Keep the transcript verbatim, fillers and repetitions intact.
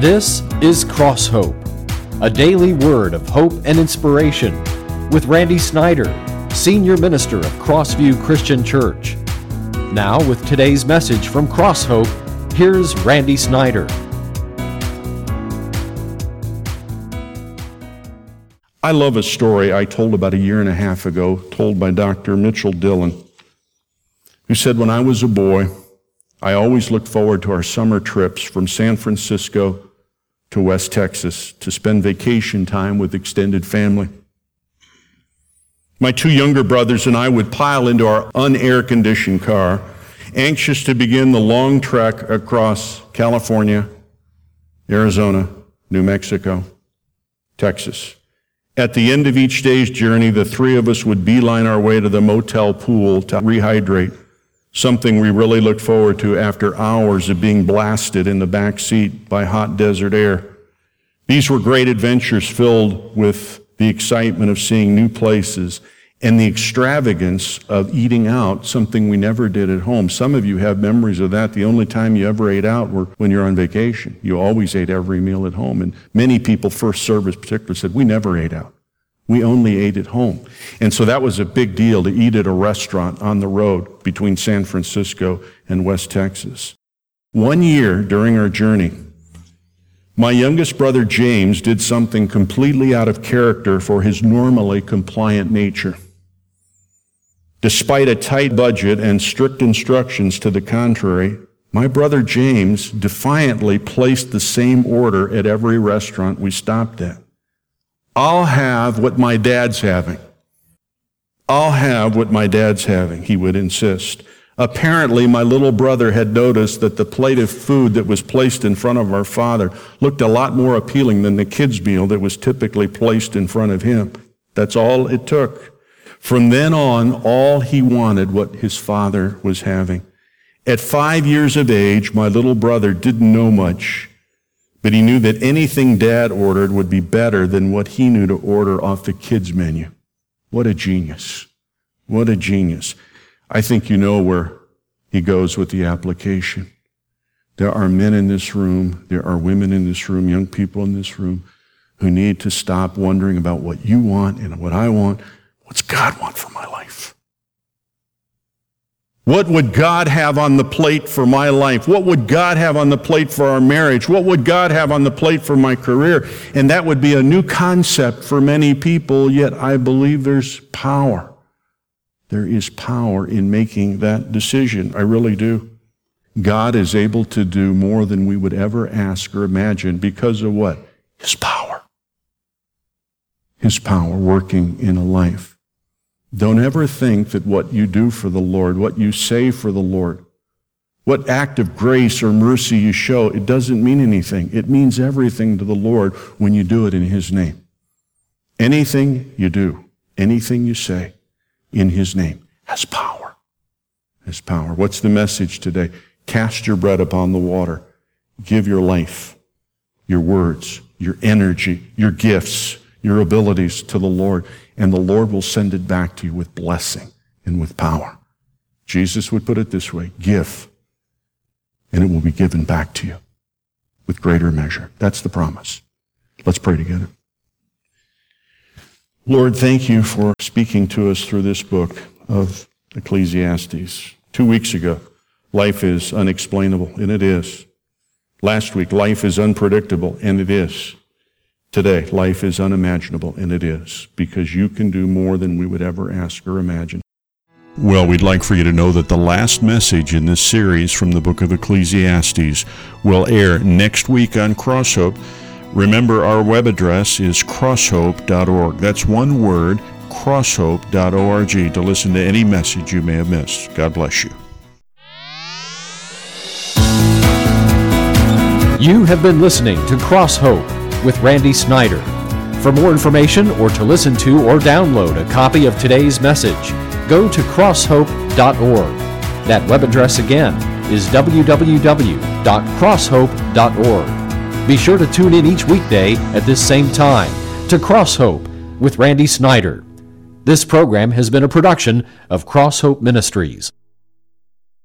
This is Cross Hope, a daily word of hope and inspiration with Randy Snyder, Senior Minister of Crossview Christian Church. Now with today's message from Cross Hope, here's Randy Snyder. I love a story I told about a year and a half ago, told by Doctor Mitchell Dillon, who said, when I was a boy, I always looked forward to our summer trips from San Francisco to West Texas to spend vacation time with extended family. My two younger brothers and I would pile into our unair-conditioned car, anxious to begin the long trek across California, Arizona, New Mexico, Texas. At the end of each day's journey, the three of us would beeline our way to the motel pool to rehydrate, something we really looked forward to after hours of being blasted in the back seat by hot desert air. These were great adventures filled with the excitement of seeing new places and the extravagance of eating out, something we never did at home. Some of you have memories of that. The only time you ever ate out were when you're on vacation. You always ate every meal at home. And many people, first service particularly, said, we never ate out. We only ate at home. And so that was a big deal to eat at a restaurant on the road between San Francisco and West Texas. One year during our journey, my youngest brother James did something completely out of character for his normally compliant nature. Despite a tight budget and strict instructions to the contrary, my brother James defiantly placed the same order at every restaurant we stopped at. I'll have what my dad's having. I'll have what my dad's having, he would insist. Apparently, my little brother had noticed that the plate of food that was placed in front of our father looked a lot more appealing than the kids' meal that was typically placed in front of him. That's all it took. From then on, all he wanted what his father was having. At five years of age, my little brother didn't know much, but he knew that anything Dad ordered would be better than what he knew to order off the kids' menu. What a genius. What a genius. I think you know where he goes with the application. There are men in this room, there are women in this room, young people in this room who need to stop wondering about what you want and what I want. What's God want for my life? What would God have on the plate for my life? What would God have on the plate for our marriage? What would God have on the plate for my career? And that would be a new concept for many people, yet I believe there's power. There is power in making that decision. I really do. God is able to do more than we would ever ask or imagine because of what? His power. His power working in a life. Don't ever think that what you do for the Lord, what you say for the Lord, what act of grace or mercy you show, it doesn't mean anything. It means everything to the Lord when you do it in His name. Anything you do, anything you say in His name has power. Has power. What's the message today? Cast your bread upon the water. Give your life, your words, your energy, your gifts, your abilities to the Lord, and the Lord will send it back to you with blessing and with power. Jesus would put it this way, give, and it will be given back to you with greater measure. That's the promise. Let's pray together. Lord, thank you for speaking to us through this book of Ecclesiastes. Two weeks ago, life is unexplainable, and it is. Last week, life is unpredictable, and it is. Today, life is unimaginable, and it is, because you can do more than we would ever ask or imagine. Well, we'd like for you to know that the last message in this series from the book of Ecclesiastes will air next week on Cross Hope. Remember, our web address is crosshope dot org. That's one word, crosshope dot org, to listen to any message you may have missed. God bless you. You have been listening to Cross Hope with Randy Snyder. For more information or to listen to or download a copy of today's message, go to crosshope dot org. That web address again is w w w dot crosshope dot org. Be sure to tune in each weekday at this same time to Cross Hope with Randy Snyder. This program has been a production of Cross Hope Ministries.